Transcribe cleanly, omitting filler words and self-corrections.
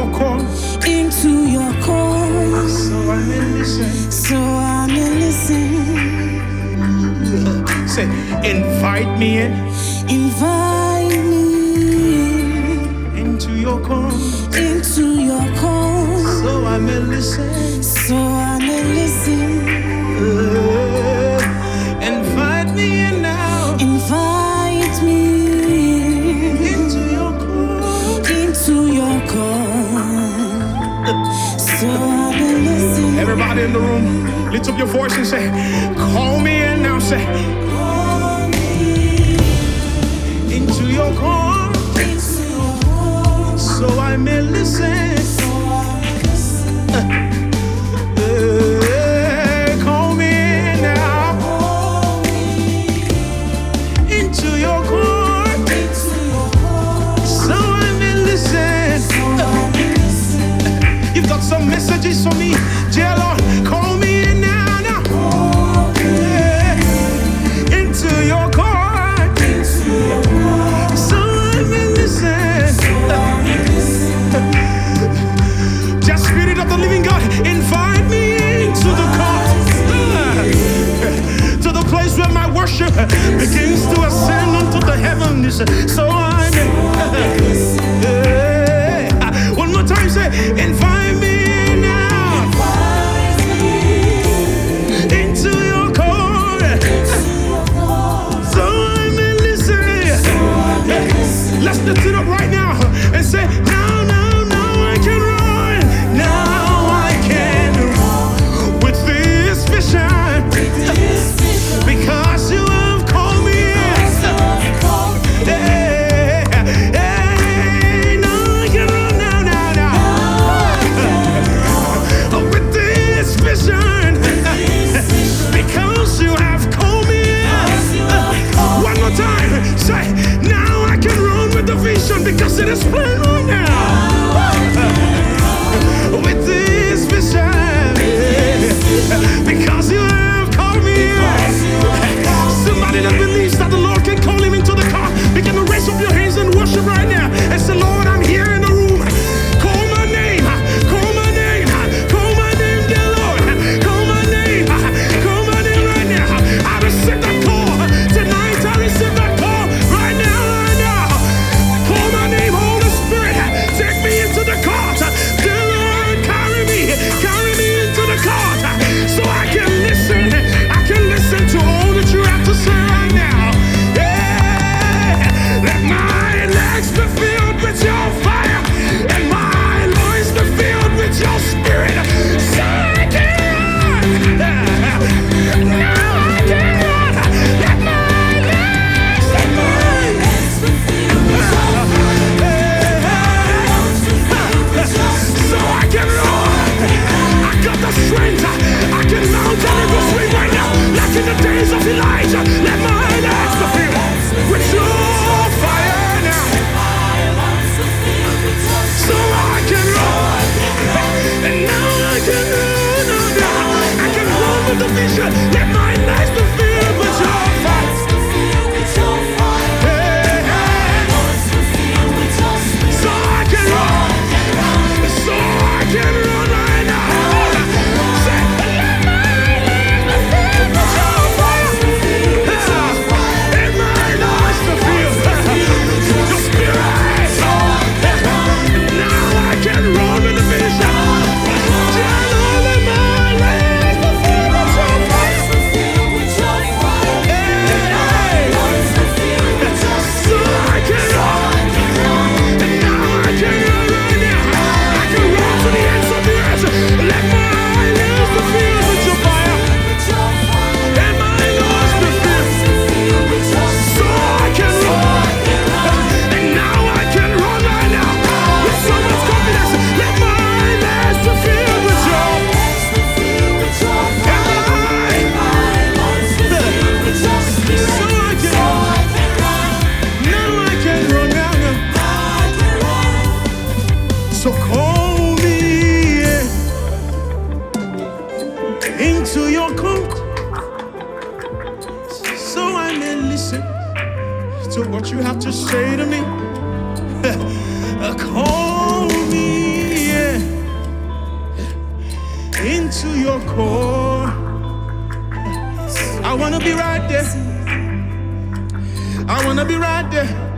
your courts. Into your courts. So I may listen. So I may listen. Say, invite me in. Invite me into your courts. into your courts. So I may listen. So I may listen. Invite me in now. Invite me into your courts. into your courts. So I may listen. Everybody in the room, lift up your voice and say, call me in now. Say, Call me into your courts. into your courts. So I may listen. So I may listen. Call me in now. Call me into your courts. into your courts. So I may listen. So I may listen. You've got some messages for me, dear Lord. Call me in now, now. Call me Into your court. into your courts. So I may listen. So I may listen. Just Spirit of the living God, invite me into the court. To the place where my worship begins to ascend unto the heavens. So I may. One more time, say, invite me now. Invite me Into your court. into your courts. So I may listen. So I may listen. Let's lift it up right now and say, now, now, now I can run. Now I can run with this vision. This vision. Because you have called me in. So I call me. Hey, hey, now I can run now, now, now. With this vision. Because you have called me in. One more time. Say, now I can run with the vision because it is plain right now. With this vision. Because you have called me in. Somebody that believes that the Lord can call him into the car, begin to raise up your hands and worship right now and say, Lord, I'm here in the room. Call my name. Call my name. Call my name, dear Lord. Call my name. Call my name right now. I receive that call tonight. I receive that call right now. Right now. Call my name, Holy Spirit. Take me into the court. Dear Lord, carry me into the court so I can listen. I can listen to all that you have to say right now. Yeah. Let my legs be filled with your fire and my loins be filled with your spirit. So I can run. Now I can run. Let my legs be filled with your so I can run. I got the strength. I can mount on every swing right now. Like in the days of Elijah. Let my legs be filled with your fire now. So I can run. And now I can run. I can run with the vision. Let my legs be filled with your fire. Hey, hey. So I can run. So I can run right now. Say, let my legs be filled with your fire. And my legs be filled with your spirit. Now I can run with the vision. Tell all that my legs be filled with your fire. Hey, so I can run. And now I can run right now. I can run to the ends of the earth. Let my legs be filled with your fire. And my lungs be filled. So I can run. And now I can run right now. With so much confidence. Let my legs be filled with your and so I can now I can run now. So call me into your court so I may listen to what you have to say to me. Call me to your core. I wanna be right there. I wanna be right there.